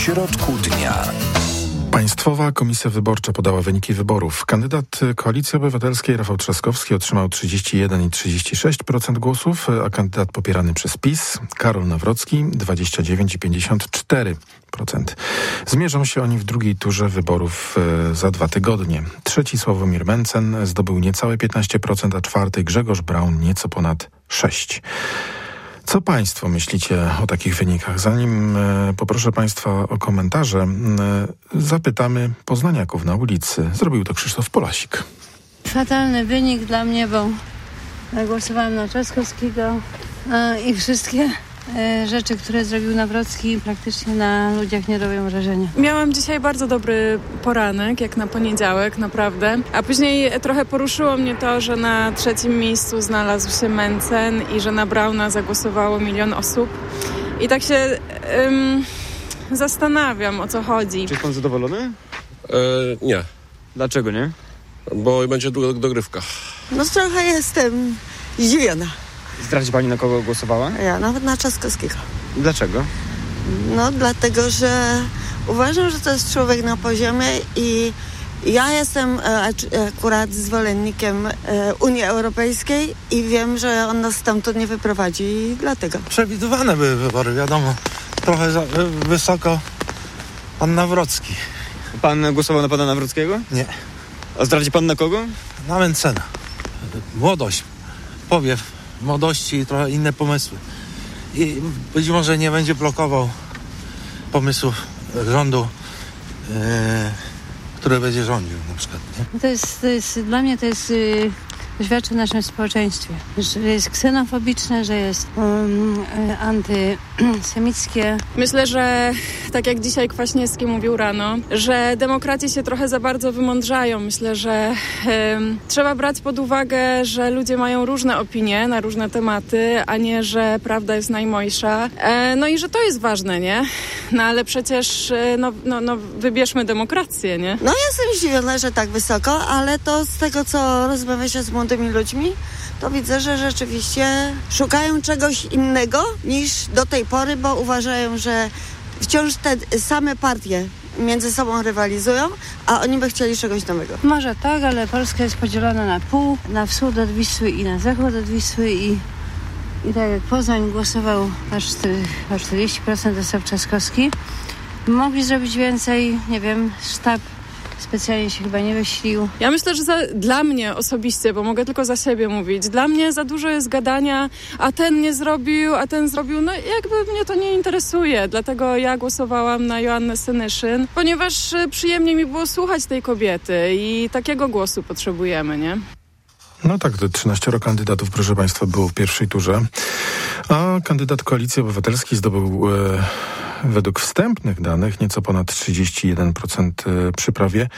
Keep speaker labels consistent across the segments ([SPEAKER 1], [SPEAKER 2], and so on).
[SPEAKER 1] środku dnia.
[SPEAKER 2] Państwowa Komisja Wyborcza podała wyniki wyborów. Kandydat Koalicji Obywatelskiej Rafał Trzaskowski otrzymał 31,36% głosów, a kandydat popierany przez PiS Karol Nawrocki 29,54%. Zmierzą się oni w drugiej turze wyborów za 2 tygodnie. Trzeci Sławomir Mencen zdobył niecałe 15%, a czwarty Grzegorz Braun nieco ponad 6%. Co Państwo myślicie o takich wynikach? Zanim poproszę Państwa o komentarze, zapytamy poznaniaków na ulicy. Zrobił to Krzysztof Polasik.
[SPEAKER 3] Fatalny wynik dla mnie, bo głosowałam na Trzaskowskiego i wszystkie rzeczy, które zrobił Nawrocki, praktycznie na ludziach nie robią wrażenia.
[SPEAKER 4] Miałam dzisiaj bardzo dobry poranek, jak na poniedziałek, naprawdę. A później trochę poruszyło mnie to, że na trzecim miejscu znalazł się Mencen i że na Brauna zagłosowało 1 000 000 osób. I tak się zastanawiam, o co chodzi.
[SPEAKER 5] Czy jest pan zadowolony?
[SPEAKER 6] Nie.
[SPEAKER 5] Dlaczego nie?
[SPEAKER 6] Bo będzie dogrywka.
[SPEAKER 7] No trochę jestem zdziwiona.
[SPEAKER 5] Zdradzi pani, na kogo głosowała?
[SPEAKER 7] Ja nawet na Trzaskowskiego.
[SPEAKER 5] Dlaczego?
[SPEAKER 7] No dlatego, że uważam, że to jest człowiek na poziomie i ja jestem akurat zwolennikiem Unii Europejskiej i wiem, że on nas stamtąd nie wyprowadzi i dlatego.
[SPEAKER 8] Przewidywane były wybory, wiadomo. Trochę wysoko pan Nawrocki.
[SPEAKER 5] Pan głosował na pana Nawrockiego?
[SPEAKER 8] Nie.
[SPEAKER 5] A zdradzi pan na kogo?
[SPEAKER 8] Na Mencena. Młodość. Powiew młodości i trochę inne pomysły. I być może nie będzie blokował pomysłów rządu, który będzie rządził na przykład. Nie?
[SPEAKER 3] Dla mnie to jest świadczy o naszym społeczeństwie, że jest ksenofobiczne, że jest antysemickie.
[SPEAKER 4] Myślę, że tak jak dzisiaj Kwaśniewski mówił rano, że demokracje się trochę za bardzo wymądrzają. Myślę, że trzeba brać pod uwagę, że ludzie mają różne opinie na różne tematy, a nie, że prawda jest najmojsza. No i że to jest ważne, nie? No ale przecież wybierzmy demokrację, nie?
[SPEAKER 7] No ja jestem zdziwiona, że tak wysoko, ale to z tego, co rozmawia się z młodymi ludźmi, to widzę, że rzeczywiście szukają czegoś innego niż do tej pory, bo uważają, że wciąż te same partie między sobą rywalizują, a oni by chcieli czegoś nowego.
[SPEAKER 3] Może tak, ale Polska jest podzielona na pół, na wschód od Wisły i na zachód od Wisły i tak jak Poznań głosował aż 40% dostał Trzaskowski. Mogli zrobić więcej, nie wiem, sztab specjalnie się chyba nie wyślił.
[SPEAKER 4] Ja myślę, że dla mnie osobiście, bo mogę tylko za siebie mówić, dla mnie za dużo jest gadania, a ten nie zrobił, a ten zrobił. No jakby mnie to nie interesuje, dlatego ja głosowałam na Joannę Senyszyn, ponieważ przyjemnie mi było słuchać tej kobiety i takiego głosu potrzebujemy, nie?
[SPEAKER 2] No tak, 13 kandydatów, proszę Państwa, było w pierwszej turze, a kandydat Koalicji Obywatelskiej zdobył według wstępnych danych nieco ponad 31% przy prawie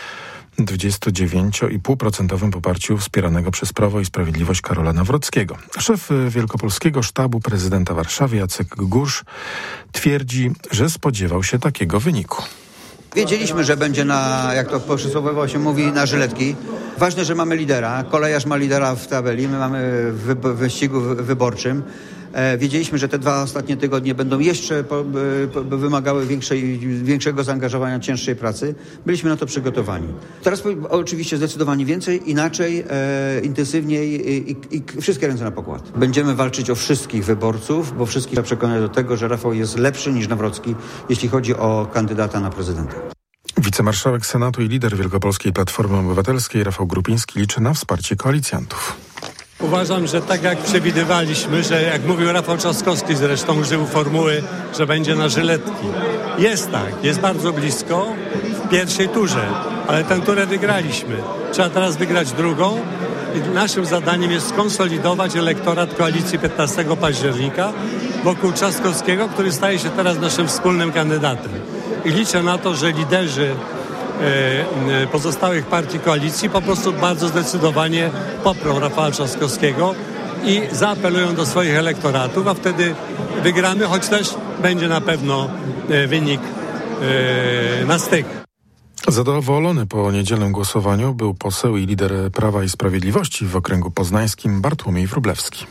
[SPEAKER 2] 29,5% poparciu wspieranego przez Prawo i Sprawiedliwość Karola Nawrockiego. Szef Wielkopolskiego Sztabu Prezydenta Warszawy Jacek Gursz twierdzi, że spodziewał się takiego wyniku.
[SPEAKER 9] Wiedzieliśmy, że będzie jak to przysłowiowo się mówi, na żyletki. Ważne, że mamy lidera. Kolejarz ma lidera w tabeli, my mamy w wyścigu wyborczym. Wiedzieliśmy, że te 2 ostatnie tygodnie będą jeszcze wymagały większego zaangażowania, cięższej pracy. Byliśmy na to przygotowani. Teraz oczywiście zdecydowanie więcej, inaczej, intensywniej i wszystkie ręce na pokład. Będziemy walczyć o wszystkich wyborców, bo wszystkich trzeba przekonać do tego, że Rafał jest lepszy niż Nawrocki, jeśli chodzi o kandydata na prezydenta.
[SPEAKER 2] Wicemarszałek Senatu i lider Wielkopolskiej Platformy Obywatelskiej Rafał Grupiński liczy na wsparcie koalicjantów.
[SPEAKER 10] Uważam, że tak jak przewidywaliśmy, że jak mówił Rafał Trzaskowski, zresztą użył formuły, że będzie na żyletki. Jest tak, jest bardzo blisko w pierwszej turze, ale tę turę wygraliśmy. Trzeba teraz wygrać drugą i naszym zadaniem jest skonsolidować elektorat koalicji 15 października wokół Trzaskowskiego, który staje się teraz naszym wspólnym kandydatem. I liczę na to, że liderzy pozostałych partii koalicji po prostu bardzo zdecydowanie poprą Rafała Trzaskowskiego i zaapelują do swoich elektoratów, a wtedy wygramy, choć też będzie na pewno wynik na styk.
[SPEAKER 2] Zadowolony po niedzielnym głosowaniu był poseł i lider Prawa i Sprawiedliwości w okręgu poznańskim Bartłomiej Wróblewski.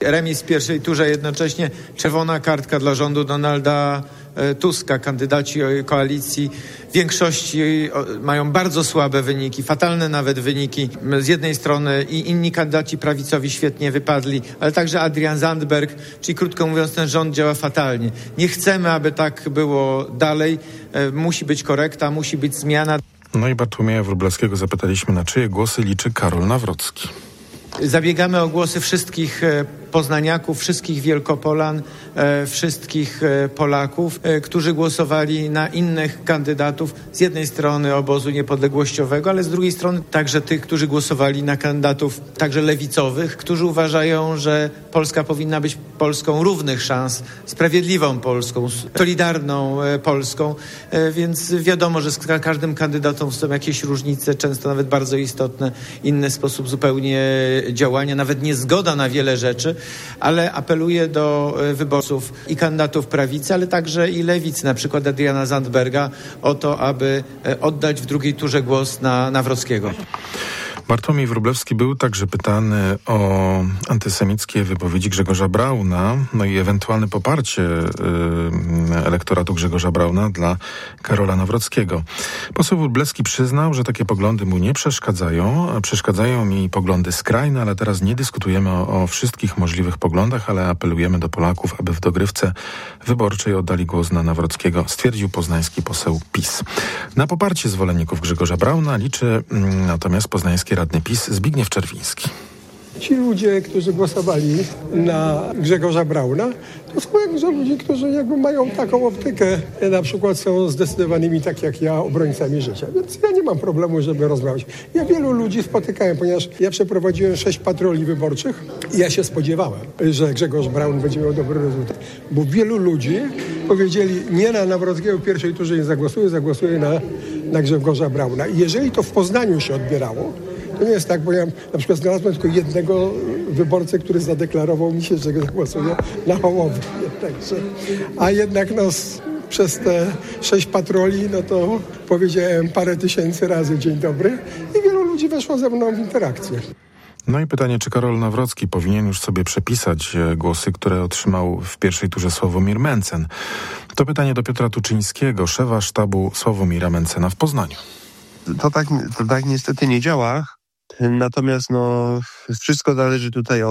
[SPEAKER 1] Remis w pierwszej turze, jednocześnie czerwona kartka dla rządu Donalda Tuska. Kandydaci koalicji w większości mają bardzo słabe wyniki, fatalne nawet wyniki. Z jednej strony i inni kandydaci prawicowi świetnie wypadli, ale także Adrian Zandberg, czyli krótko mówiąc ten rząd działa fatalnie. Nie chcemy, aby tak było dalej. Musi być korekta, musi być zmiana.
[SPEAKER 2] No i Bartłomieja Wróblewskiego zapytaliśmy, na czyje głosy liczy Karol Nawrocki.
[SPEAKER 1] Zabiegamy o głosy wszystkich poznaniaków, wszystkich Wielkopolan, wszystkich Polaków, którzy głosowali na innych kandydatów z jednej strony obozu niepodległościowego, ale z drugiej strony także tych, którzy głosowali na kandydatów także lewicowych, którzy uważają, że Polska powinna być Polską równych szans, sprawiedliwą Polską, solidarną Polską, więc wiadomo, że z każdym kandydatem są jakieś różnice, często nawet bardzo istotne, inny sposób zupełnie działania, nawet niezgoda na wiele rzeczy, ale apeluję do wyborców i kandydatów prawicy, ale także i lewicy, na przykład Adriana Zandberga, o to, aby oddać w drugiej turze głos na Nawrockiego.
[SPEAKER 2] Bartłomiej Wróblewski był także pytany o antysemickie wypowiedzi Grzegorza Brauna, no i ewentualne poparcie elektoratu Grzegorza Brauna dla Karola Nawrockiego. Poseł Wróblewski przyznał, że takie poglądy mu nie przeszkadzają. Przeszkadzają mi poglądy skrajne, ale teraz nie dyskutujemy o wszystkich możliwych poglądach, ale apelujemy do Polaków, aby w dogrywce wyborczej oddali głos na Nawrockiego, stwierdził poznański poseł PiS. Na poparcie zwolenników Grzegorza Brauna liczy natomiast poznański radny PiS Zbigniew Czerwiński.
[SPEAKER 11] Ci ludzie, którzy głosowali na Grzegorza Brauna, to są jakże ludzie, którzy jakby mają taką optykę, na przykład są zdecydowanymi, tak jak ja, obrońcami życia. Więc ja nie mam problemu, żeby rozmawiać. Ja wielu ludzi spotykałem, ponieważ ja przeprowadziłem 6 patroli wyborczych i ja się spodziewałem, że Grzegorz Braun będzie miał dobry rezultat. Bo wielu ludzi powiedzieli, nie na Nawrockiego w pierwszej turze nie zagłosuję na Grzegorza Brauna. I jeżeli to w Poznaniu się odbierało, to nie jest tak, bo ja na przykład znalazłem tylko jednego wyborcę, który zadeklarował mi się, że zagłosuje na Hołownię. A jednak przez te 6 patroli, to powiedziałem parę tysięcy razy dzień dobry i wielu ludzi weszło ze mną w interakcję.
[SPEAKER 2] No i pytanie, czy Karol Nawrocki powinien już sobie przepisać głosy, które otrzymał w pierwszej turze Sławomir Mencen? To pytanie do Piotra Tuczyńskiego, szefa sztabu Sławomira Mencena w Poznaniu.
[SPEAKER 12] To tak niestety nie działa. Natomiast wszystko zależy tutaj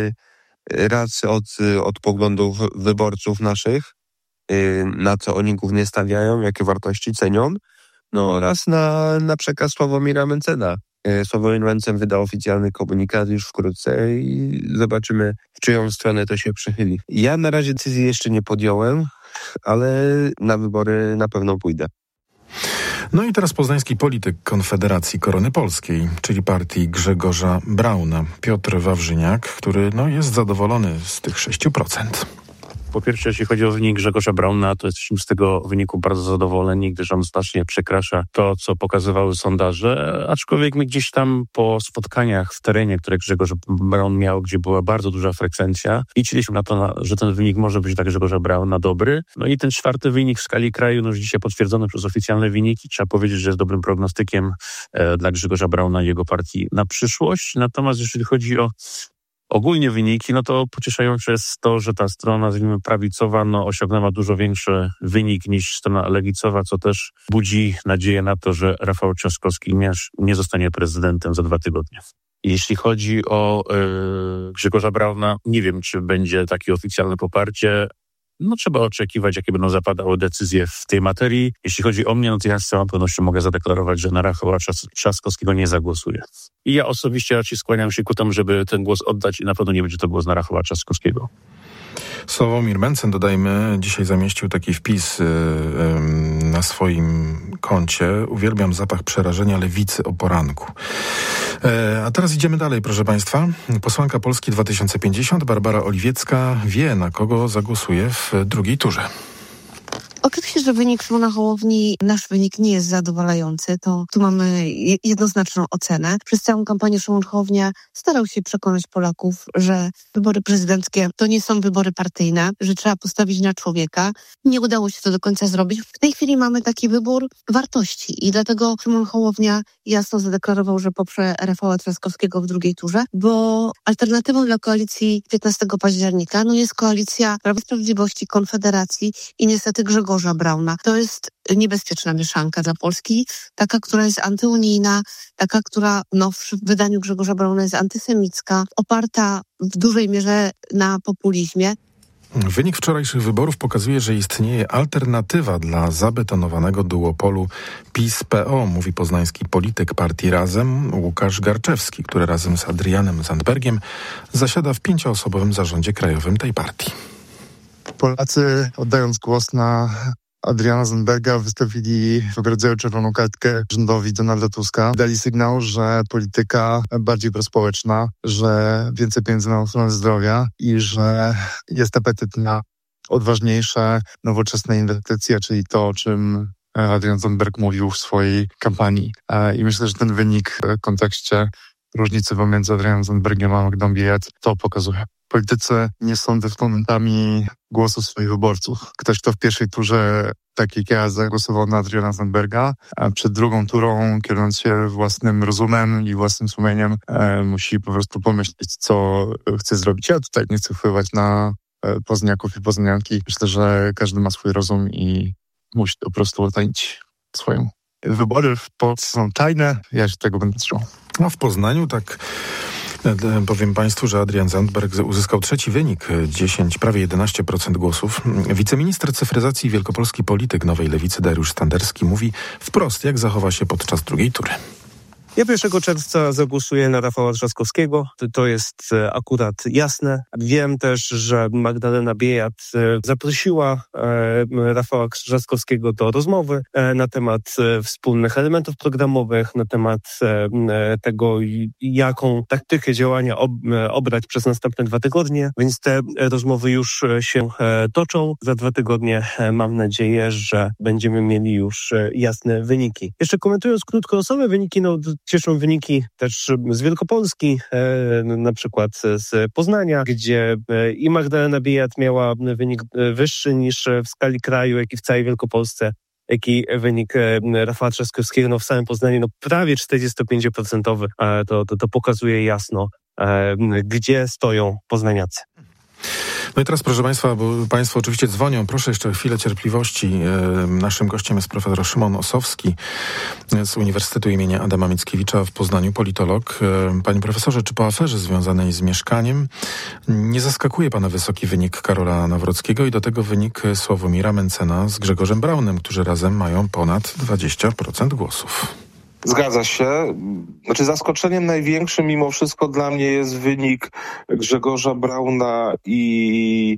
[SPEAKER 12] od poglądów wyborców naszych, na co oni głównie stawiają, jakie wartości cenią, oraz na przekaz Sławomira Mencena. Sławomir Mencen wyda oficjalny komunikat już wkrótce i zobaczymy, w czyją stronę to się przychyli. Ja na razie decyzji jeszcze nie podjąłem, ale na wybory na pewno pójdę.
[SPEAKER 2] No i teraz poznański polityk Konfederacji Korony Polskiej, czyli partii Grzegorza Brauna, Piotr Wawrzyniak, który jest zadowolony z tych 6%.
[SPEAKER 13] Po pierwsze, jeśli chodzi o wynik Grzegorza Brauna, to jesteśmy z tego wyniku bardzo zadowoleni, gdyż on znacznie przekracza to, co pokazywały sondaże, aczkolwiek my gdzieś tam po spotkaniach w terenie, które Grzegorz Braun miał, gdzie była bardzo duża frekwencja, liczyliśmy na to, że ten wynik może być dla Grzegorza Brauna dobry. No i ten 4. wynik w skali kraju, już dzisiaj potwierdzony przez oficjalne wyniki, trzeba powiedzieć, że jest dobrym prognostykiem dla Grzegorza Brauna i jego partii na przyszłość. Natomiast jeżeli chodzi o ogólnie wyniki, to pocieszające jest to, że ta strona, nazwijmy prawicowa, osiągnęła dużo większy wynik niż strona lewicowa, co też budzi nadzieję na to, że Rafał Trzaskowski nie zostanie prezydentem za 2 tygodnie. Jeśli chodzi o Grzegorza Brauna, nie wiem, czy będzie takie oficjalne poparcie. Trzeba oczekiwać, jakie będą zapadały decyzje w tej materii. Jeśli chodzi o mnie, to ja z całą pewnością mogę zadeklarować, że na Rafała Trzaskowskiego nie zagłosuję. I ja osobiście raczej skłaniam się ku temu, żeby ten głos oddać i na pewno nie będzie to głos na Rafała Trzaskowskiego.
[SPEAKER 2] Sławomir Mencen, dodajmy, dzisiaj zamieścił taki wpis na swoim koncie. Uwielbiam zapach przerażenia lewicy o poranku. A teraz idziemy dalej, proszę Państwa. Posłanka Polski 2050, Barbara Oliwiecka, wie, na kogo zagłosuje w drugiej turze.
[SPEAKER 14] Oczywiście, że wynik Szymona Hołowni, nasz wynik nie jest zadowalający. To tu mamy jednoznaczną ocenę. Przez całą kampanię Szymon Hołownia starał się przekonać Polaków, że wybory prezydenckie to nie są wybory partyjne, że trzeba postawić na człowieka. Nie udało się to do końca zrobić. W tej chwili mamy taki wybór wartości i dlatego Szymon Hołownia jasno zadeklarował, że poprze Rafała Trzaskowskiego w drugiej turze, bo alternatywą dla koalicji 15 października jest koalicja Prawa i Sprawiedliwości, Konfederacji i niestety Grzegorza Brauna. To jest niebezpieczna mieszanka dla Polski, taka, która jest antyunijna, taka, która w wydaniu Grzegorza Brauna jest antysemicka, oparta w dużej mierze na populizmie.
[SPEAKER 2] Wynik wczorajszych wyborów pokazuje, że istnieje alternatywa dla zabetonowanego duopolu PiS-PO, mówi poznański polityk partii Razem Łukasz Garczewski, który razem z Adrianem Zandbergiem zasiada w 5-osobowym zarządzie krajowym tej partii.
[SPEAKER 15] Polacy, oddając głos na Adriana Zandberga, wystawili w rodzaju czerwoną kartkę rządowi Donalda Tuska. Dali sygnał, że polityka bardziej prospołeczna, że więcej pieniędzy na ochronę zdrowia i że jest apetyt na odważniejsze, nowoczesne inwestycje, czyli to, o czym Adrian Zandberg mówił w swojej kampanii. I myślę, że ten wynik w kontekście różnicy pomiędzy Adrianem Zandbergiem a Magdą Biejat to pokazuje. Politycy nie są dysponentami głosu swoich wyborców. Ktoś, kto w pierwszej turze, tak jak ja, zagłosował na Adriana Zandberga, a przed drugą turą, kierując się własnym rozumem i własnym sumieniem, musi po prostu pomyśleć, co chce zrobić. Ja tutaj nie chcę wpływać na poznaniaków i poznanianki. Myślę, że każdy ma swój rozum i musi po prostu ocenić swoją. Wybory w Polsce są tajne, ja się tego będę trzymał.
[SPEAKER 2] A w Poznaniu powiem Państwu, że Adrian Zandberg uzyskał trzeci wynik, prawie 11% głosów. Wiceminister cyfryzacji i wielkopolski polityk Nowej Lewicy Dariusz Standerski mówi wprost, jak zachowa się podczas drugiej tury.
[SPEAKER 16] Ja 1 czerwca zagłosuję na Rafała Trzaskowskiego. To jest akurat jasne. Wiem też, że Magdalena Biejat zaprosiła Rafała Trzaskowskiego do rozmowy na temat wspólnych elementów programowych, na temat tego, jaką taktykę działania obrać przez następne 2 tygodnie. Więc te rozmowy już się toczą. Za 2 tygodnie mam nadzieję, że będziemy mieli już jasne wyniki. Jeszcze komentując krótkoosobowe wyniki, cieszą wyniki też z Wielkopolski, na przykład z Poznania, gdzie i Magdalena Biejat miała wynik wyższy niż w skali kraju, jak i w całej Wielkopolsce, jak i wynik Rafała Trzaskowskiego w samym Poznaniu, prawie 45%. To pokazuje jasno, gdzie stoją poznaniacy.
[SPEAKER 2] No i teraz, proszę Państwa, bo Państwo oczywiście dzwonią, proszę jeszcze chwilę cierpliwości. Naszym gościem jest profesor Szymon Ossowski z Uniwersytetu im. Adama Mickiewicza w Poznaniu, politolog. Panie profesorze, czy po aferze związanej z mieszkaniem nie zaskakuje Pana wysoki wynik Karola Nawrockiego i do tego wynik Sławomira Mentzena z Grzegorzem Braunem, którzy razem mają ponad 20% głosów?
[SPEAKER 17] Zgadza się. Zaskoczeniem największym mimo wszystko dla mnie jest wynik Grzegorza Brauna i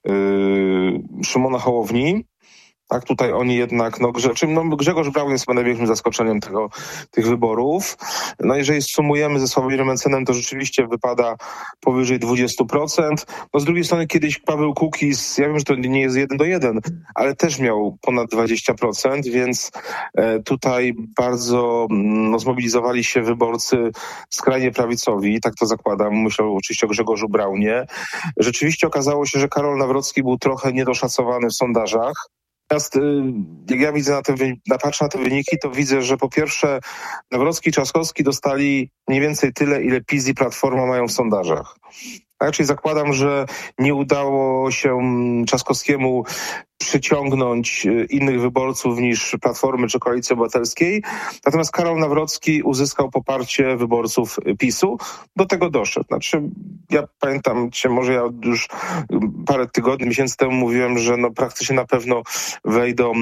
[SPEAKER 17] Szymona Hołowni. Tak, tutaj oni jednak, Grzegorz Braun jest chyba największym zaskoczeniem tych wyborów. Jeżeli sumujemy ze Sławomirem Mentzenem, to rzeczywiście wypada powyżej 20%. Z drugiej strony kiedyś Paweł Kukiz, ja wiem, że to nie jest 1:1, ale też miał ponad 20%, więc tutaj bardzo zmobilizowali się wyborcy skrajnie prawicowi, tak to zakładam, myślę oczywiście o Grzegorzu Braunie. Rzeczywiście okazało się, że Karol Nawrocki był trochę niedoszacowany w sondażach. Natomiast jak ja patrzę na te wyniki, to widzę, że po pierwsze Nawrocki i Trzaskowski dostali mniej więcej tyle, ile PiS i Platforma mają w sondażach. Tak, czyli zakładam, że nie udało się Trzaskowskiemu przyciągnąć innych wyborców niż Platformy czy Koalicji Obywatelskiej. Natomiast Karol Nawrocki uzyskał poparcie wyborców PiS-u. Do tego doszedł. Ja pamiętam, może ja już parę miesięcy temu mówiłem, że praktycznie na pewno wejdą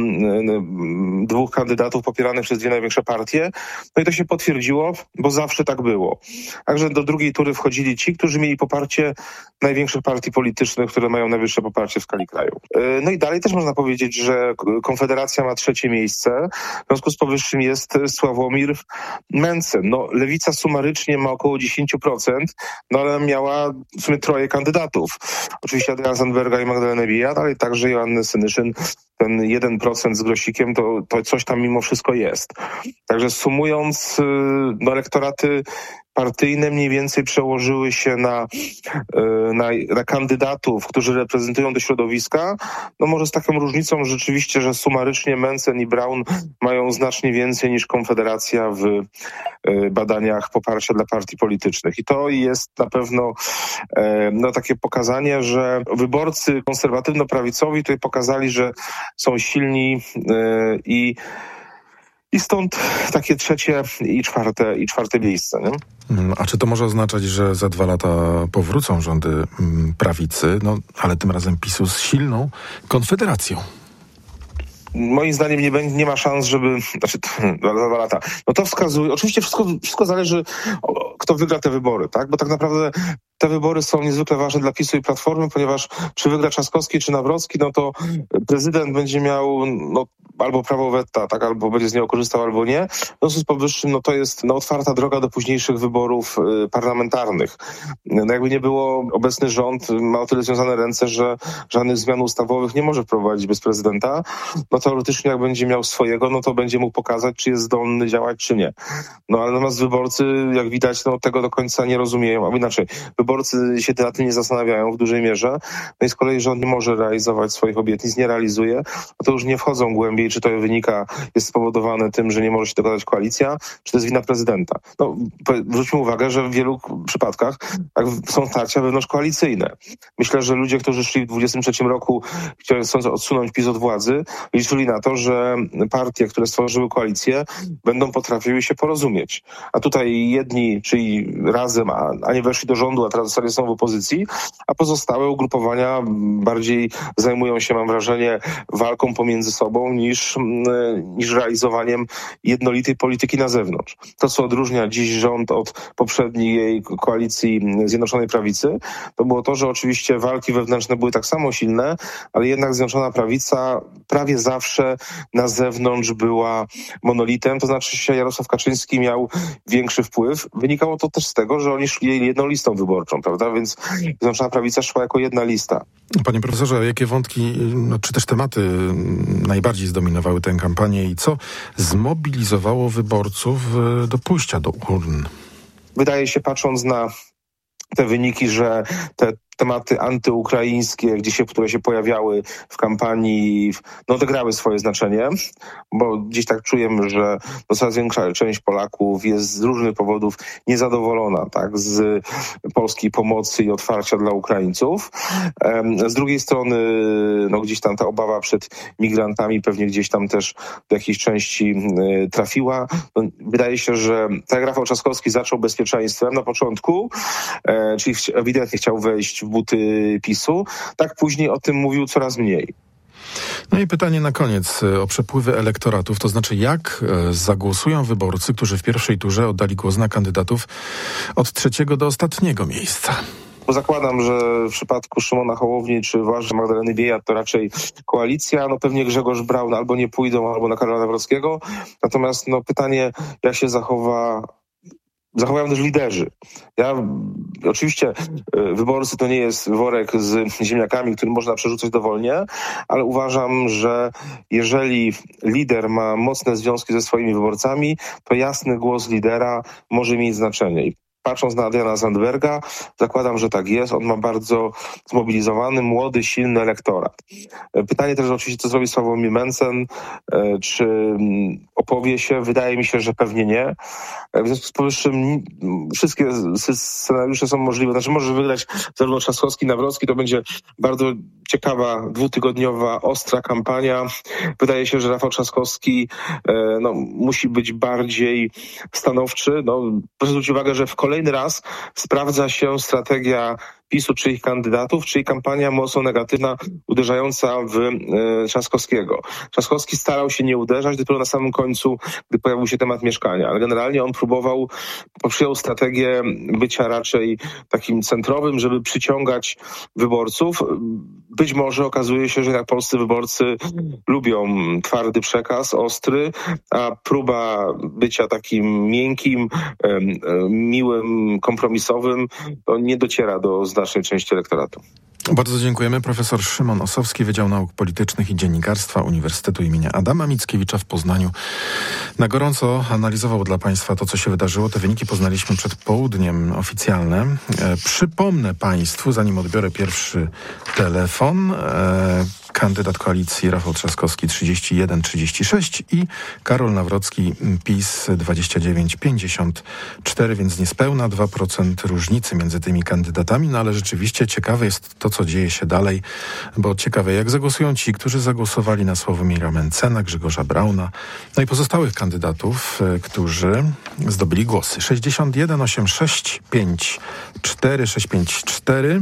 [SPEAKER 17] 2 kandydatów popieranych przez 2 największe partie. I to się potwierdziło, bo zawsze tak było. Także do drugiej tury wchodzili ci, którzy mieli poparcie największych partii politycznych, które mają najwyższe poparcie w skali kraju. I dalej też można powiedzieć, że Konfederacja ma 3. miejsce. W związku z powyższym jest Sławomir Mentzen. Lewica sumarycznie ma około 10%, ale miała w sumie 3 kandydatów. Oczywiście Adriana Zandberga i Magdalenę Biejat, ale także Joannę Senyszyn ten 1% z grosikiem, to coś tam mimo wszystko jest. Także sumując, elektoraty partyjne mniej więcej przełożyły się na kandydatów, którzy reprezentują te środowiska. No może z taką różnicą rzeczywiście, że sumarycznie Mencen i Braun mają znacznie więcej niż Konfederacja w badaniach poparcia dla partii politycznych. I to jest na pewno takie pokazanie, że wyborcy konserwatywno-prawicowi tutaj pokazali, że są silni i stąd takie trzecie i czwarte miejsce. Nie?
[SPEAKER 2] A czy to może oznaczać, że za 2 lata powrócą rządy prawicy, ale tym razem PiS-u z silną Konfederacją?
[SPEAKER 17] Moim zdaniem nie ma szans, żeby... Znaczy, 2 lata. No to wskazuje... Oczywiście wszystko zależy, kto wygra te wybory, tak? Bo tak naprawdę te wybory są niezwykle ważne dla PiS-u i Platformy, ponieważ czy wygra Trzaskowski, czy Nawrocki, no to prezydent będzie miał albo prawo weta, tak? Albo będzie z niego korzystał, albo nie. W związku z powyższym, to jest otwarta droga do późniejszych wyborów parlamentarnych. Jakby nie było, obecny rząd ma o tyle związane ręce, że żadnych zmian ustawowych nie może wprowadzić bez prezydenta. Teoretycznie jak będzie miał swojego, to będzie mógł pokazać, czy jest zdolny działać, czy nie. Ale natomiast wyborcy, jak widać, tego do końca nie rozumieją, albo inaczej, wyborcy się nad tym nie zastanawiają w dużej mierze. I z kolei rząd nie może realizować swoich obietnic, nie realizuje, to już nie wchodzą głębiej, czy to jest spowodowane tym, że nie może się dogadać koalicja, czy to jest wina prezydenta. Zwróćmy uwagę, że w wielu przypadkach są starcia wewnątrzkoalicyjne. Myślę, że ludzie, którzy szli w 2023 roku, chcąc odsunąć PiS od władzy, liczyli na to, że partie, które stworzyły koalicję, będą potrafiły się porozumieć. A tutaj jedni, czyli razem, a nie weszli do rządu, a teraz w zasadzie są w opozycji, a pozostałe ugrupowania bardziej zajmują się, mam wrażenie, walką pomiędzy sobą niż realizowaniem jednolitej polityki na zewnątrz. To, co odróżnia dziś rząd od poprzedniej koalicji Zjednoczonej Prawicy, to było to, że oczywiście walki wewnętrzne były tak samo silne, ale jednak Zjednoczona Prawica prawie zawsze na zewnątrz była monolitem, to znaczy się Jarosław Kaczyński miał większy wpływ. Wynikało to też z tego, że oni szli jedną listą wyborczą, prawda? Więc Zjednoczona Prawica szła jako jedna lista.
[SPEAKER 2] Panie profesorze, jakie wątki, czy też tematy najbardziej zdominowały tę kampanię i co zmobilizowało wyborców do pójścia do urn?
[SPEAKER 17] Wydaje się, patrząc na te wyniki, że te tematy antyukraińskie, które się pojawiały w kampanii, odegrały swoje znaczenie, bo gdzieś tak czujemy, że coraz większa część Polaków jest z różnych powodów niezadowolona, tak, z polskiej pomocy i otwarcia dla Ukraińców. Z drugiej strony, gdzieś tam ta obawa przed migrantami pewnie gdzieś tam też do jakiejś części trafiła. Wydaje się, że tak jak Rafał Trzaskowski zaczął bezpieczeństwem na początku, czyli ewidentnie chciał wejść w buty PiS-u, tak później o tym mówił coraz mniej.
[SPEAKER 2] No i pytanie na koniec o przepływy elektoratów, to znaczy jak zagłosują wyborcy, którzy w pierwszej turze oddali głos na kandydatów od 3. do ostatniego miejsca.
[SPEAKER 17] Bo zakładam, że w przypadku Szymona Hołowni czy Magdaleny Biejat to raczej koalicja, pewnie Grzegorz Braun albo nie pójdą, albo na Karola Nawrockiego. Natomiast pytanie, jak się zachowają też liderzy. Oczywiście wyborcy to nie jest worek z ziemniakami, który można przerzucać dowolnie, ale uważam, że jeżeli lider ma mocne związki ze swoimi wyborcami, to jasny głos lidera może mieć znaczenie. I patrząc na Adriana Zandberga, zakładam, że tak jest. On ma bardzo zmobilizowany, młody, silny elektorat. Pytanie też oczywiście, co zrobi Sławomir Mencen, czy opowie się. Wydaje mi się, że pewnie nie. W związku z powyższym wszystkie scenariusze są możliwe. Znaczy może wygrać zarówno Trzaskowski, Nawrocki. To będzie bardzo ciekawa, 2-tygodniowa, ostra kampania. Wydaje się, że Rafał Trzaskowski musi być bardziej stanowczy. Proszę zwrócić uwagę, że w kolejny raz sprawdza się strategia PiS-u czy ich kandydatów, czyli kampania mocno negatywna, uderzająca w Trzaskowskiego. Trzaskowski starał się nie uderzać, dopiero na samym końcu, gdy pojawił się temat mieszkania. Ale generalnie on przyjął strategię bycia raczej takim centrowym, żeby przyciągać wyborców. Być może okazuje się, że jak polscy wyborcy lubią twardy przekaz, ostry, a próba bycia takim miękkim, miłym, kompromisowym, nie dociera do znacznej części elektoratu.
[SPEAKER 2] Bardzo dziękujemy. Profesor Szymon Osowski, Wydział Nauk Politycznych i Dziennikarstwa Uniwersytetu im. Adama Mickiewicza w Poznaniu. Na gorąco analizował dla Państwa to, co się wydarzyło. Te wyniki poznaliśmy przed południem oficjalne. Przypomnę Państwu, zanim odbiorę pierwszy telefon, kandydat koalicji Rafał Trzaskowski 31-36 i Karol Nawrocki PiS 29-54, więc niespełna 2% różnicy między tymi kandydatami, no ale rzeczywiście ciekawe jest to, co dzieje się dalej, bo ciekawe jak zagłosują ci, którzy zagłosowali na Sławomira Mentzena, Grzegorza Brauna, no i pozostałych kandydatów, którzy zdobyli głosy. 61 86 54 654.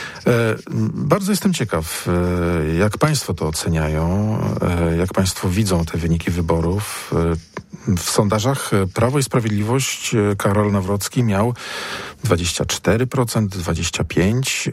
[SPEAKER 2] Bardzo jestem ciekaw, jak Państwo to oceniają, jak Państwo widzą te wyniki wyborów. W sondażach Prawo i Sprawiedliwość Karol Nawrocki miał 24%, 25%,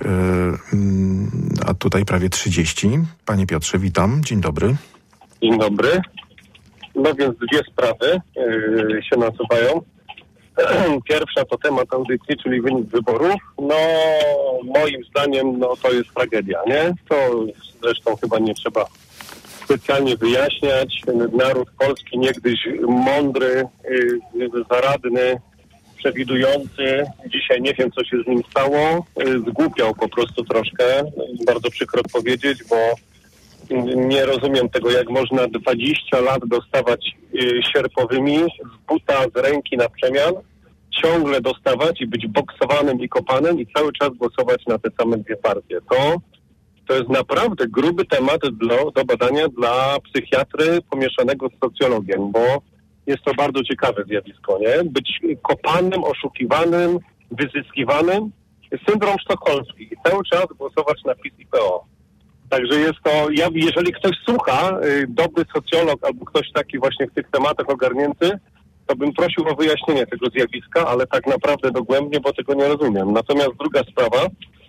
[SPEAKER 2] a tutaj prawie 30%. Panie Piotrze, witam. Dzień dobry.
[SPEAKER 18] Dzień dobry. No więc dwie sprawy się nasuwają. Pierwsza to temat audycji, czyli wynik wyborów. No moim zdaniem to jest tragedia, nie? To zresztą chyba nie trzeba specjalnie wyjaśniać. Naród polski niegdyś mądry, zaradny, przewidujący. Dzisiaj nie wiem, co się z nim stało. Zgłupiał po prostu troszkę. Bardzo przykro powiedzieć, bo nie rozumiem tego, jak można 20 lat dostawać sierpowymi z buta, z ręki na przemian, ciągle dostawać i być boksowanym i kopanym i cały czas głosować na te same dwie partie. To jest naprawdę gruby temat do badania dla psychiatry pomieszanego z socjologiem, bo jest to bardzo ciekawe zjawisko, nie? Być kopanym, oszukiwanym, wyzyskiwanym. Syndrom sztokholmski i cały czas głosować na PiS i PO. Także jest to, jeżeli ktoś słucha, dobry socjolog albo ktoś taki właśnie w tych tematach ogarnięty, to bym prosił o wyjaśnienie tego zjawiska, ale tak naprawdę dogłębnie, bo tego nie rozumiem. Natomiast druga sprawa,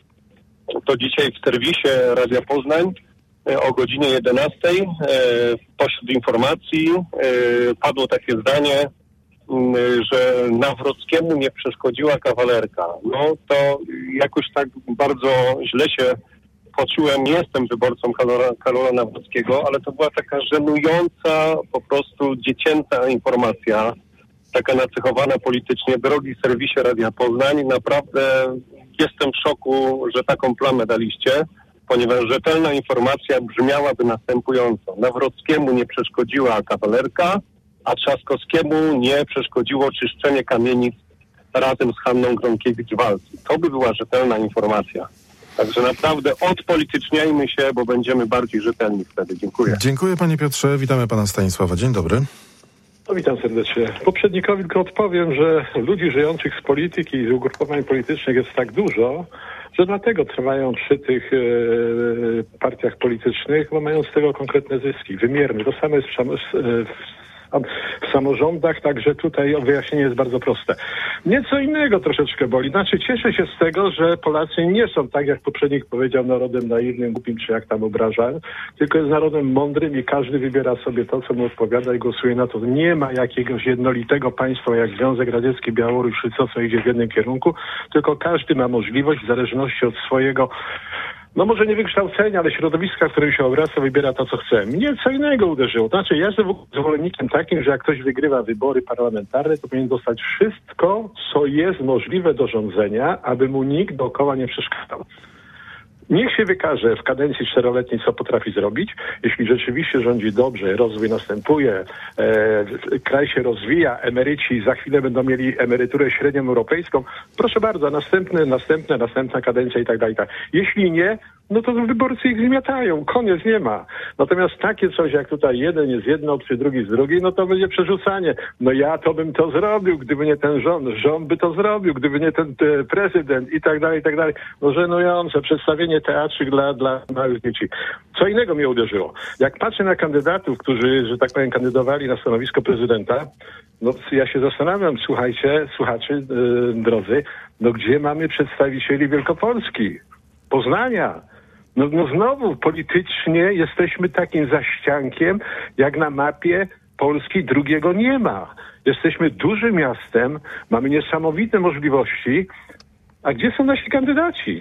[SPEAKER 18] to dzisiaj w serwisie Radia Poznań o godzinie 11 pośród informacji padło takie zdanie, że Nawrockiemu nie przeszkodziła kawalerka. No to jakoś tak bardzo źle się poczułem, nie jestem wyborcą Karola Nawrockiego, ale to była taka żenująca, po prostu dziecięca informacja, taka nacechowana politycznie. Drogi serwisie Radia Poznań, naprawdę jestem w szoku, że taką plamę daliście, ponieważ rzetelna informacja brzmiałaby następująco. Nawrockiemu nie przeszkodziła kawalerka, a Trzaskowskiemu nie przeszkodziło czyszczenie kamienic razem z Hanną Gronkiewicz-Waltz. To by była rzetelna informacja. Także naprawdę odpolityczniajmy się, bo będziemy bardziej rzetelni wtedy. Dziękuję.
[SPEAKER 2] Dziękuję panie Piotrze. Witamy pana Stanisława. Dzień dobry.
[SPEAKER 11] No, witam serdecznie. Poprzednikowi tylko odpowiem, że ludzi żyjących z polityki i z ugrupowań politycznych jest tak dużo, że dlatego trwają przy tych partiach politycznych, bo mają z tego konkretne zyski, wymierne. To samo jest w samorządach, także tutaj wyjaśnienie jest bardzo proste. Mnie co innego troszeczkę boli. Znaczy cieszę się z tego, że Polacy nie są, tak jak poprzednik powiedział, narodem naiwnym, głupim, czy jak tam obrażał, tylko jest narodem mądrym i każdy wybiera sobie to, co mu odpowiada i głosuje na to. Nie ma jakiegoś jednolitego państwa jak Związek Radziecki, Białoruś, czy co idzie w jednym kierunku, tylko każdy ma możliwość w zależności od swojego może nie wykształcenia, ale środowiska, w którym się obraca, wybiera to, co chce. Mnie co innego uderzyło. Znaczy, ja jestem zwolennikiem takim, że jak ktoś wygrywa wybory parlamentarne, to powinien dostać wszystko, co jest możliwe do rządzenia, aby mu nikt dookoła nie przeszkadzał. Niech się wykaże w kadencji 4-letniej, co potrafi zrobić. Jeśli rzeczywiście rządzi dobrze, rozwój następuje, kraj się rozwija, emeryci za chwilę będą mieli emeryturę średnią europejską, proszę bardzo, następna kadencja i tak dalej. Jeśli nie, no to wyborcy ich zmiatają, koniec, nie ma. Natomiast takie coś, jak tutaj jeden jest jedno, czy drugi z drugiej, no to będzie przerzucanie. No ja to bym to zrobił, gdyby nie ten rząd by to zrobił, gdyby nie ten prezydent i tak dalej, i tak dalej. No żenujące, przedstawienie teatrzyk dla małych dzieci. Co innego mnie uderzyło. Jak patrzę na kandydatów, którzy, że tak powiem, kandydowali na stanowisko prezydenta, no ja się zastanawiam, słuchacze, drodzy, no gdzie mamy przedstawicieli Wielkopolski? Poznania? No znowu politycznie jesteśmy takim zaściankiem, jak na mapie Polski drugiego nie ma. Jesteśmy dużym miastem, mamy niesamowite możliwości, a gdzie są nasi kandydaci?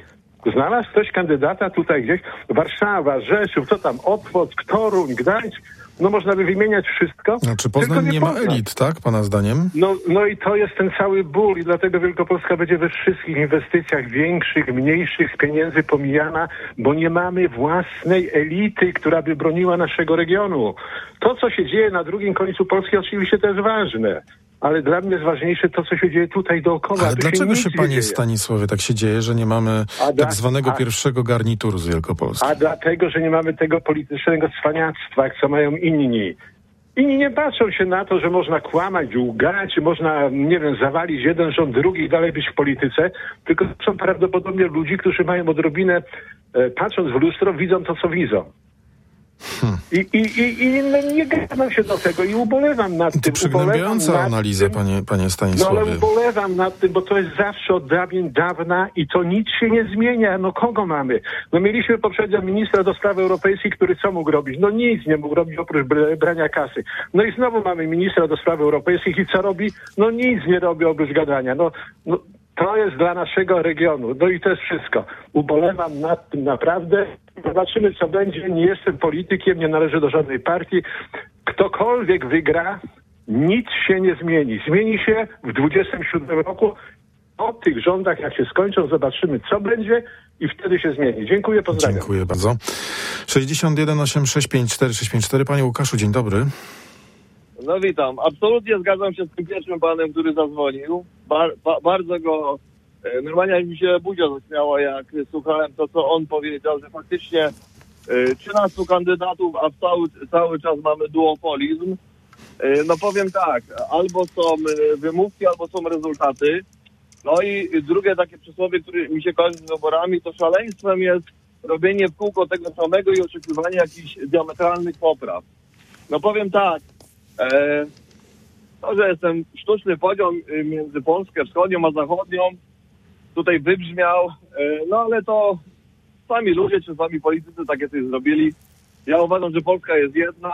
[SPEAKER 19] Znalazł ktoś kandydata tutaj gdzieś? Warszawa, Rzeszów, co tam, Otwock, Toruń, Gdańsk. No można by wymieniać wszystko.
[SPEAKER 2] Znaczy Poznań nie ma elit, tak? Pana zdaniem?
[SPEAKER 19] No i to jest ten cały ból i dlatego Wielkopolska będzie we wszystkich inwestycjach większych, mniejszych z pieniędzy pomijana, bo nie mamy własnej elity, która by broniła naszego regionu. To, co się dzieje na drugim końcu Polski, oczywiście to jest ważne. Ale dla mnie jest ważniejsze to, co się dzieje tutaj dookoła.
[SPEAKER 2] Ale dlaczego się, panie Stanisławie, tak się dzieje, że nie mamy tak zwanego pierwszego garnituru z Wielkopolski?
[SPEAKER 19] A dlatego, że nie mamy tego politycznego cwaniactwa, co mają inni. Inni nie patrzą się na to, że można kłamać, łgać, można, nie wiem, zawalić jeden rząd, drugi i dalej być w polityce, tylko są prawdopodobnie ludzi, którzy mają odrobinę, patrząc w lustro, widzą to, co widzą. I nie gadam się do tego i ubolewam nad tym.
[SPEAKER 2] To przygnębiająca analiza, panie Stanisławie.
[SPEAKER 19] No ale ubolewam nad tym, bo to jest zawsze od dawien dawna i to nic się nie zmienia. No kogo mamy? No mieliśmy poprzednio ministra do spraw europejskich, który co mógł robić? No nic nie mógł robić oprócz brania kasy. No i znowu mamy ministra do spraw europejskich i co robi? No nic nie robi oprócz gadania. No to jest dla naszego regionu. No i to jest wszystko. Ubolewam nad tym naprawdę. Zobaczymy, co będzie. Nie jestem politykiem, nie należę do żadnej partii. Ktokolwiek wygra, nic się nie zmieni. Zmieni się w 27 roku. Po tych rządach, jak się skończą, zobaczymy, co będzie i wtedy się zmieni. Dziękuję, pozdrawiam.
[SPEAKER 2] Dziękuję bardzo. 61 865 4654. Panie Łukaszu, dzień dobry.
[SPEAKER 20] No witam. Absolutnie zgadzam się z tym pierwszym panem, który zadzwonił. Bardzo go... Normalnie mi się buzia zaśmiała, jak słuchałem to, co on powiedział, że faktycznie 13 kandydatów, a cały czas mamy duopolizm. No powiem tak, albo są wymówki, albo są rezultaty. No i drugie takie przysłowie, które mi się kojarzy z wyborami, to szaleństwem jest robienie w kółko tego samego i oczekiwanie jakichś diametralnych popraw. No powiem tak, to, że jest ten sztuczny podział między Polskę wschodnią a zachodnią, tutaj wybrzmiał, no ale to sami ludzie czy sami politycy takie coś zrobili. Ja uważam, że Polska jest jedna.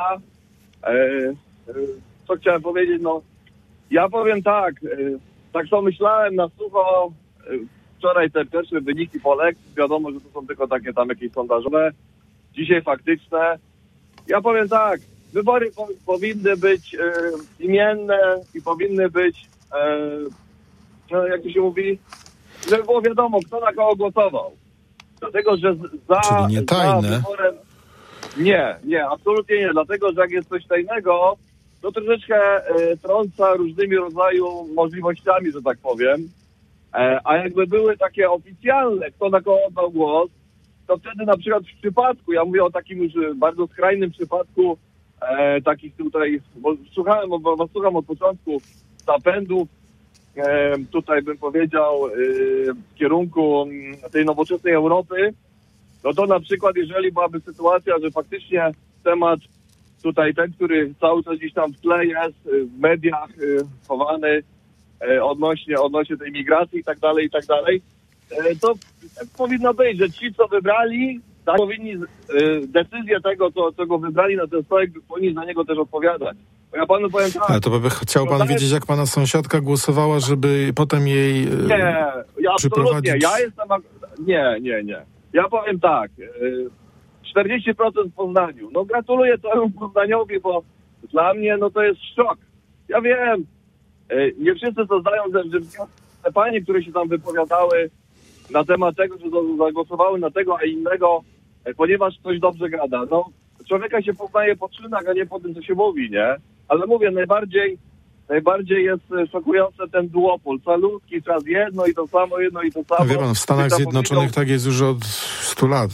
[SPEAKER 20] Co chciałem powiedzieć, no ja powiem tak, tak co myślałem na sucho, wczoraj te pierwsze wyniki Polek, wiadomo, że to są tylko takie tam jakieś sondażowe, dzisiaj faktyczne. Ja powiem tak, wybory powinny być imienne i powinny być, no jak to się mówi, żeby było wiadomo, kto na kogo głosował. Dlatego, że
[SPEAKER 2] Czyli nie tajne.
[SPEAKER 20] za wyborem... Nie, absolutnie nie. Dlatego, że jak jest coś tajnego, to troszeczkę trąca różnymi rodzaju możliwościami, że tak powiem. A jakby były takie oficjalne, kto na kogo oddał głos, to wtedy na przykład w przypadku, ja mówię o takim już bardzo skrajnym przypadku takich tutaj, bo słucham od początku zapędów, tutaj bym powiedział w kierunku tej nowoczesnej Europy, no to na przykład jeżeli byłaby sytuacja, że faktycznie temat tutaj ten, który cały czas gdzieś tam w tle jest, w mediach chowany odnośnie tej migracji i tak dalej, to powinno być, że ci, co wybrali, tak, powinni decyzję tego, co go wybrali na ten stołek, powinni za niego też odpowiadać. Bo ja panu powiem tak.
[SPEAKER 2] Ale to by chciał pan wiedzieć, jak pana sąsiadka głosowała, żeby potem jej
[SPEAKER 20] absolutnie. Ja jestem... Nie. Ja powiem tak. 40% w Poznaniu. No gratuluję całemu Poznaniowi, bo dla mnie no to jest szok. Ja wiem, nie wszyscy to zdają, że te panie, które się tam wypowiadały na temat tego, że zagłosowały na tego, a innego, ponieważ ktoś dobrze gada. No, człowieka się poznaje po czynach, a nie po tym, co się mówi, nie? Ale mówię, najbardziej jest szokujący ten duopol. Calutki, czas jedno i to samo.
[SPEAKER 2] Wie pan, w Stanach Zjednoczonych tak jest już od 100 lat.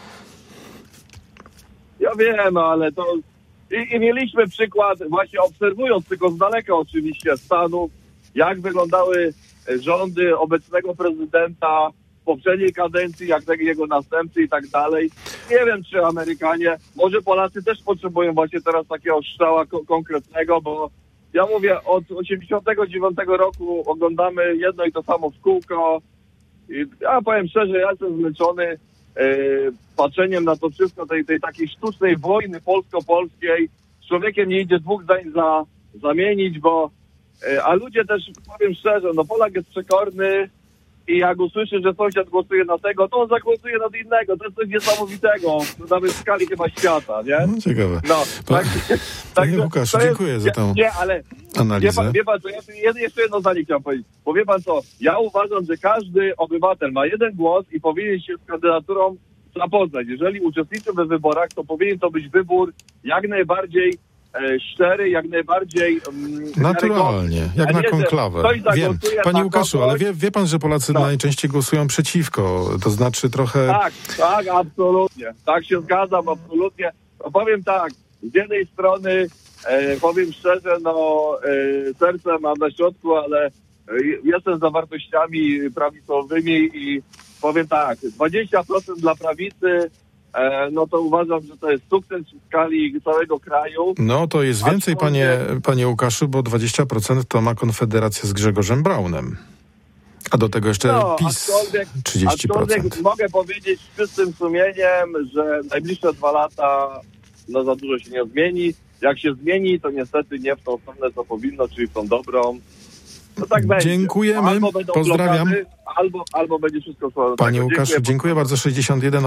[SPEAKER 20] Ja wiem, ale to... I mieliśmy przykład, właśnie obserwując tylko z daleka oczywiście Stanów, jak wyglądały rządy obecnego prezydenta w poprzedniej kadencji, jak jego następcy i tak dalej. Nie wiem, czy Amerykanie, może Polacy też potrzebują właśnie teraz takiego strzała konkretnego, bo ja mówię, od 89 roku oglądamy jedno i to samo w kółko. I ja powiem szczerze, ja jestem zmęczony patrzeniem na to wszystko, tej takiej sztucznej wojny polsko-polskiej. Z człowiekiem nie idzie dwóch zdań zamienić, bo a ludzie też, powiem szczerze, no Polak jest przekorny, i jak usłyszy, że sąsiad głosuje na tego, to on zagłosuje na innego. To jest coś niesamowitego, nawet w skali chyba świata, nie?
[SPEAKER 2] No, ciekawe.
[SPEAKER 20] No,
[SPEAKER 2] Panie Łukaszu, dziękuję za tę analizę.
[SPEAKER 20] Wie pan co, ja jeszcze jedno zdanie chciałem powiedzieć. Bo wie pan co, ja uważam, że każdy obywatel ma jeden głos i powinien się z kandydaturą zapoznać. Jeżeli uczestniczy we wyborach, to powinien to być wybór jak najbardziej szczery, jak najbardziej
[SPEAKER 2] naturalnie, jak na konklawę. Wiem. Panie Łukaszu, ale wie pan, że Polacy najczęściej głosują przeciwko, to znaczy trochę...
[SPEAKER 20] Tak, absolutnie. Tak się zgadzam, absolutnie. No powiem tak, z jednej strony powiem szczerze, serce mam na środku, ale jestem za wartościami prawicowymi i powiem tak, 20% dla prawicy, no to uważam, że to jest sukces w skali całego kraju.
[SPEAKER 2] No to jest więcej, panie Łukaszu, bo 20% to ma Konfederacja z Grzegorzem Braunem. A do tego jeszcze PiS 30%.
[SPEAKER 20] Aczkolwiek mogę powiedzieć z czystym sumieniem, że najbliższe 2 lata za dużo się nie zmieni. Jak się zmieni, to niestety nie w tą stronę, co powinno, czyli w tą dobrą. No tak będzie.
[SPEAKER 2] Dziękujemy, pozdrawiam.
[SPEAKER 20] Blokady, albo będzie wszystko słabo.
[SPEAKER 2] Panie Łukaszu, dziękuję bardzo. 61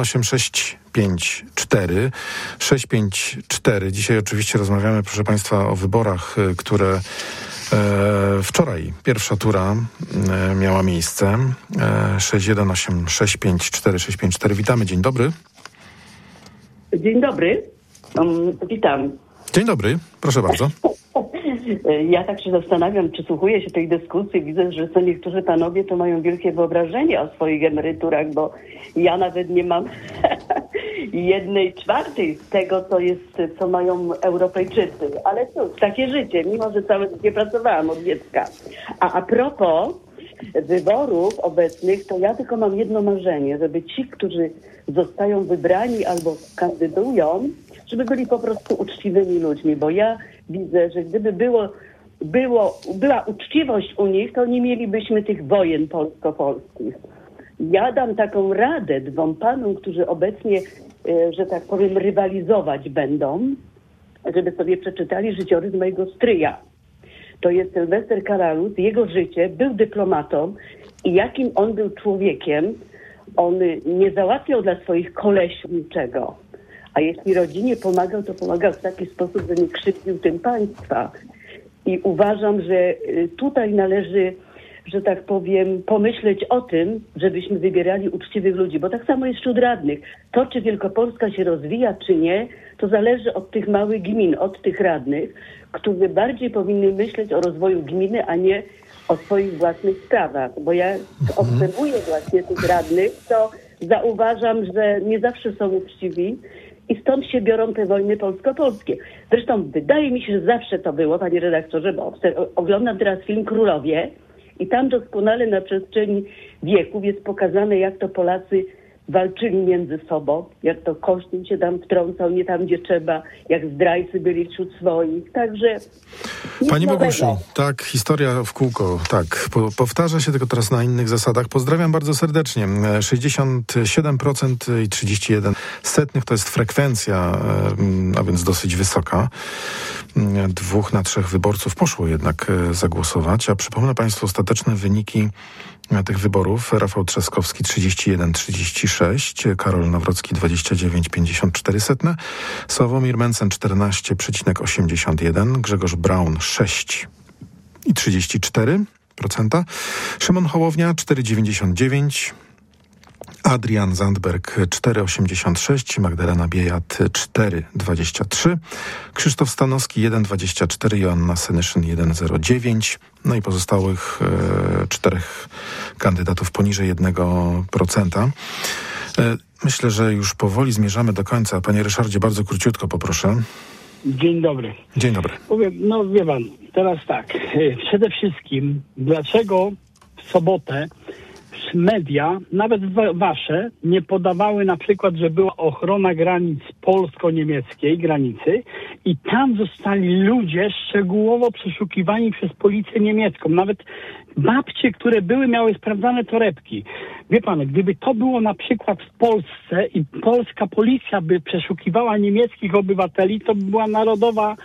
[SPEAKER 2] 8654 654. Dzisiaj oczywiście rozmawiamy, proszę państwa, o wyborach, które wczoraj pierwsza tura miała miejsce. 618 654 654. Witamy, dzień dobry.
[SPEAKER 21] Dzień dobry. Witam.
[SPEAKER 2] Dzień dobry, proszę bardzo.
[SPEAKER 21] Ja tak się zastanawiam, przysłuchuję się tej dyskusji, widzę, że co niektórzy panowie to mają wielkie wyobrażenie o swoich emeryturach, bo ja nawet nie mam 1/4 z tego, co mają Europejczycy. Ale cóż, takie życie, mimo że całe życie pracowałam od dziecka. A propos wyborów obecnych, to ja tylko mam jedno marzenie, żeby ci, którzy zostają wybrani albo kandydują, żeby byli po prostu uczciwymi ludźmi, bo ja widzę, że gdyby była uczciwość u nich, to nie mielibyśmy tych wojen polsko-polskich. Ja dam taką radę 2 panom, którzy obecnie, że tak powiem, rywalizować będą, żeby sobie przeczytali życiorys mojego stryja. To jest Sylwester Karalus, jego życie, był dyplomatą i jakim on był człowiekiem, on nie załatwiał dla swoich kolesiów niczego. A jeśli rodzinie pomagał, to pomagał w taki sposób, że nie krzywdził tym państwa. I uważam, że tutaj należy, że tak powiem, pomyśleć o tym, żebyśmy wybierali uczciwych ludzi. Bo tak samo jest wśród radnych. To, czy Wielkopolska się rozwija, czy nie, to zależy od tych małych gmin, od tych radnych, którzy bardziej powinni myśleć o rozwoju gminy, a nie o swoich własnych sprawach. Bo ja obserwuję właśnie tych radnych, to zauważam, że nie zawsze są uczciwi. I stąd się biorą te wojny polsko-polskie. Zresztą wydaje mi się, że zawsze to było, panie redaktorze, bo oglądam teraz film Królowie i tam doskonale na przestrzeni wieków jest pokazane, jak to Polacy walczyli między sobą, jak to Kościół się tam wtrącał, nie tam, gdzie trzeba, jak zdrajcy byli wśród swoich. Także...
[SPEAKER 2] Pani Bogusiu, tak, historia w kółko, tak, powtarza się, tylko teraz na innych zasadach. Pozdrawiam bardzo serdecznie. 67% i 31% to jest frekwencja, a więc dosyć wysoka. 2 na 3 wyborców poszło jednak zagłosować, a przypomnę państwu ostateczne wyniki tych wyborów. Rafał Trzaskowski 31,36, Karol Nawrocki 29,54, Sławomir Mencen 14,81, Grzegorz Braun 6,34%, Szymon Hołownia 4,99%, Adrian Zandberg 4,86, Magdalena Biejat 4,23, Krzysztof Stanowski 1,24, Joanna Senyszyn 1,09, no i pozostałych 4 kandydatów poniżej 1%. Myślę, że już powoli zmierzamy do końca. Panie Ryszardzie, bardzo króciutko poproszę.
[SPEAKER 22] Dzień dobry.
[SPEAKER 2] Dzień dobry.
[SPEAKER 22] No wie pan, teraz tak. Przede wszystkim, dlaczego w sobotę media, nawet wasze, nie podawały na przykład, że była ochrona granic polsko-niemieckiej granicy i tam zostali ludzie szczegółowo przeszukiwani przez policję niemiecką. Nawet babcie, które były, miały sprawdzane torebki. Wie pan, gdyby to było na przykład w Polsce i polska policja by przeszukiwała niemieckich obywateli, to by była narodowa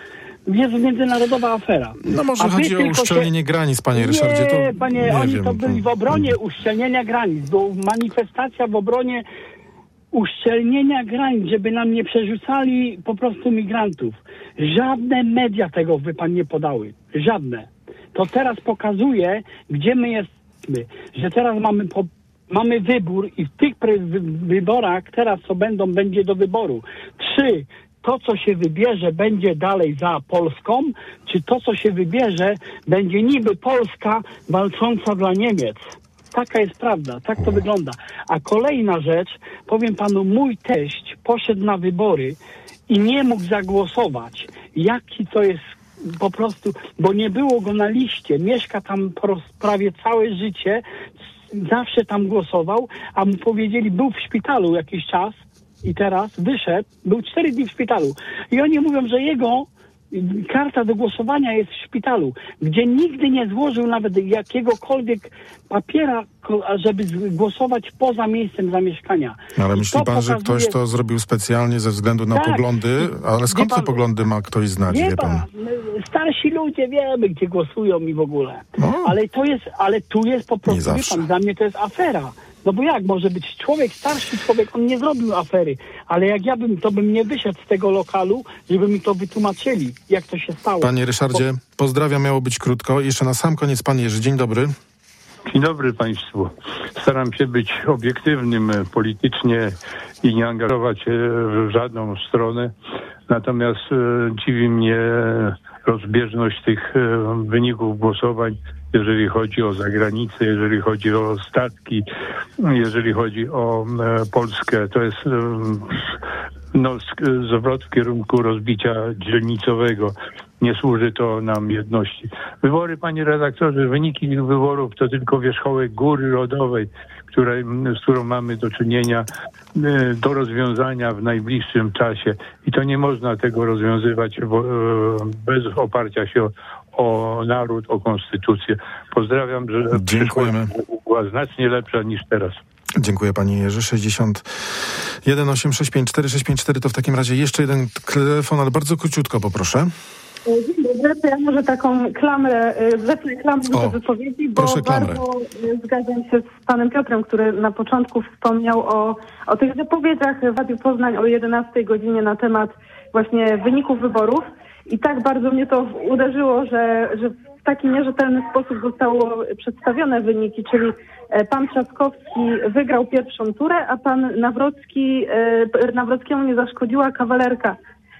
[SPEAKER 22] jest międzynarodowa afera.
[SPEAKER 2] No może chodzi o uszczelnienie granic, panie Ryszardzie.
[SPEAKER 22] Nie, panie, oni
[SPEAKER 2] wiem,
[SPEAKER 22] to byli w obronie uszczelnienia granic, bo manifestacja w obronie uszczelnienia granic, żeby nam nie przerzucali po prostu migrantów. Żadne media tego by pan nie podały. Żadne. To teraz pokazuje, gdzie my jesteśmy. Że teraz mamy wybór i w tych wyborach teraz co będzie do wyboru. Czy to, co się wybierze, będzie dalej za Polską, czy to, co się wybierze, będzie niby Polska walcząca dla Niemiec. Taka jest prawda, tak to wygląda. A kolejna rzecz, powiem panu, mój teść poszedł na wybory i nie mógł zagłosować. Jaki to jest po prostu, bo nie było go na liście. Mieszka tam prawie całe życie, zawsze tam głosował, a mu powiedzieli, był w szpitalu jakiś czas i teraz wyszedł, był 4 dni w szpitalu. I oni mówią, że jego karta do głosowania jest w szpitalu, gdzie nigdy nie złożył nawet jakiegokolwiek papiera, żeby głosować poza miejscem zamieszkania.
[SPEAKER 2] Ale myśli pan, że ktoś to zrobił specjalnie ze względu na poglądy? Ale skąd te poglądy ma ktoś znać, wie pan?
[SPEAKER 22] Starsi ludzie wiemy, gdzie głosują i w ogóle. Ale tu jest po prostu, wie pan, dla mnie to jest afera. No bo jak może być starszy człowiek, on nie zrobił afery, ale jak ja bym nie wyszedł z tego lokalu, żeby mi to wytłumaczyli, jak to się stało.
[SPEAKER 2] Panie Ryszardzie, pozdrawiam, miało być krótko. Jeszcze na sam koniec pan Jerzy, dzień dobry.
[SPEAKER 5] Dzień dobry państwu. Staram się być obiektywnym politycznie i nie angażować się w żadną stronę, natomiast dziwi mnie rozbieżność tych wyników głosowań, jeżeli chodzi o zagranicę, jeżeli chodzi o statki, jeżeli chodzi o Polskę. To jest zwrot w kierunku rozbicia dzielnicowego. Nie służy to nam jedności. Wybory, panie redaktorze, wyniki tych wyborów to tylko wierzchołek góry lodowej, z którą mamy do czynienia, do rozwiązania w najbliższym czasie. I to nie można tego rozwiązywać bez oparcia się o naród, o konstytucję. Pozdrawiam, że
[SPEAKER 2] dziękujemy.
[SPEAKER 5] Była znacznie lepsza niż teraz.
[SPEAKER 2] Dziękuję panie Jerzy. 61 865 4654 to w takim razie jeszcze jeden telefon, ale bardzo króciutko poproszę.
[SPEAKER 6] Dzień dobry, to ja może taką klamrę do wypowiedzi, bo bardzo zgadzam się z panem Piotrem, który na początku wspomniał o tych wypowiedziach w Radiu Poznań o 11 godzinie na temat właśnie wyników wyborów. I tak bardzo mnie to uderzyło, że w taki nierzetelny sposób zostało przedstawione wyniki, czyli pan Trzaskowski wygrał pierwszą turę, a pan Nawrockiemu nie zaszkodziła kawalerka.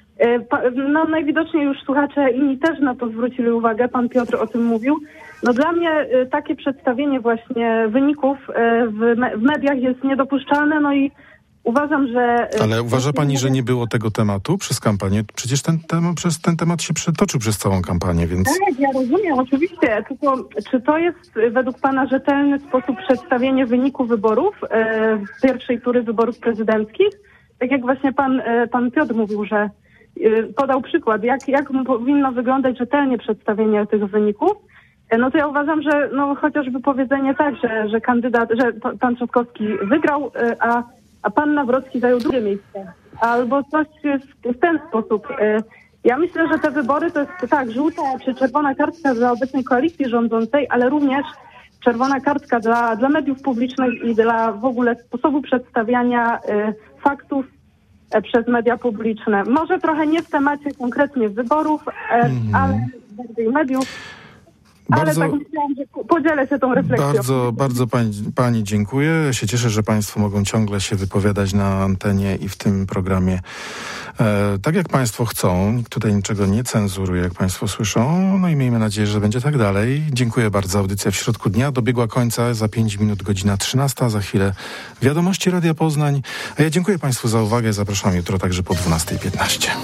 [SPEAKER 6] No najwidoczniej już słuchacze inni też na to zwrócili uwagę, pan Piotr o tym mówił. No dla mnie takie przedstawienie właśnie wyników w mediach jest niedopuszczalne, no i uważam, że... Ale
[SPEAKER 2] uważa pani, że nie było tego tematu przez kampanię? Przecież ten temat się przetoczył przez całą kampanię, więc...
[SPEAKER 6] Tak, ja rozumiem, oczywiście. Tylko czy to jest według pana rzetelny sposób przedstawienia wyniku wyborów, pierwszej tury wyborów prezydenckich? Tak jak właśnie pan Piotr mówił, że podał przykład, jak powinno wyglądać rzetelnie przedstawienie tych wyników, no to ja uważam, że chociażby powiedzenie tak, że pan Trzaskowski wygrał, a pan Nawrocki zajął drugie miejsce. Albo coś w ten sposób. Ja myślę, że te wybory to jest tak, żółta czy czerwona kartka dla obecnej koalicji rządzącej, ale również czerwona kartka dla mediów publicznych i dla w ogóle sposobu przedstawiania faktów przez media publiczne. Może trochę nie w temacie konkretnie wyborów, ale bardziej mediów. Ale tak myślałam, że podzielę się tą refleksją.
[SPEAKER 2] Bardzo pani dziękuję. Ja się cieszę, że państwo mogą ciągle się wypowiadać na antenie i w tym programie tak jak państwo chcą. Nikt tutaj niczego nie cenzuruje, jak państwo słyszą. No i miejmy nadzieję, że będzie tak dalej. Dziękuję bardzo. Audycja w środku dnia dobiegła końca. Za 5 minut godzina 13. Za chwilę wiadomości Radia Poznań. A ja dziękuję państwu za uwagę. Zapraszam jutro także po 12:15.